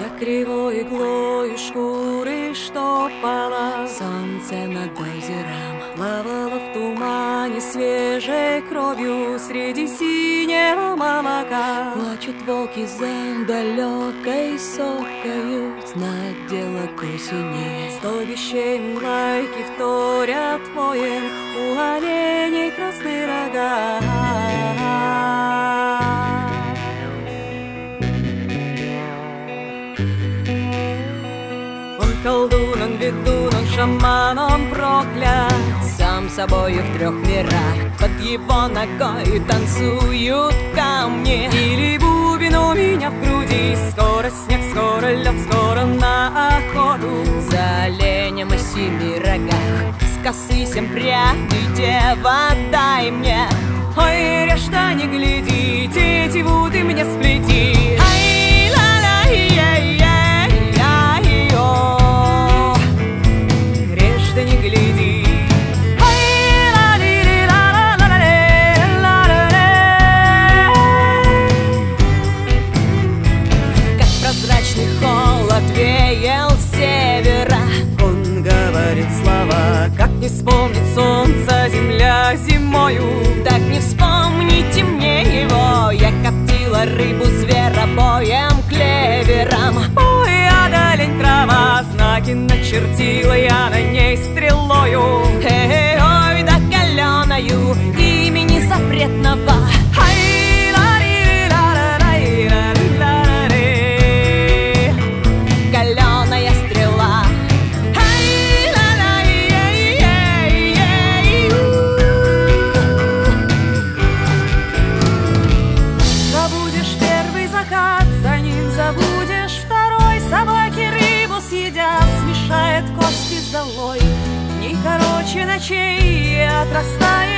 Я кривой иглою шкуры штопала солнце над озером, плавала в тумане свежей кровью среди синего молока. Плачут волки за далекой сокою, знать дело к осени. Стойбище лайки вторят воем, у оленей красные рога. Колдун, он ведун, он шаман, он проклят, сам собою в 3 мирах. Под его ногой танцуют камни. Или бубен у меня в груди. Скоро снег, скоро лед, скоро на охоту за оленем и 7 рогах. С косы 7 прядей, дева, дай мне. Ой, режь-то не гляди, тетиву ты мне сплети. Ай, ла-ла-ай-яй-яй-яй-о. Да не гляди. Как прозрачный холод веял с севера, он говорит слова, как не вспомнит солнце земля зимою. Так не вспомните мне его. Я коптила рыбу зверобоем, клевером. Ой, одолень трава, знаки начертила я на ней стрелою. Ой, да каленою имени запретного. Каленая стрела. Забудешь первый закат, за ним забудешь второй. Собаки рыбу съедят, смешает кости с золой. Дни короче ночей, отрастает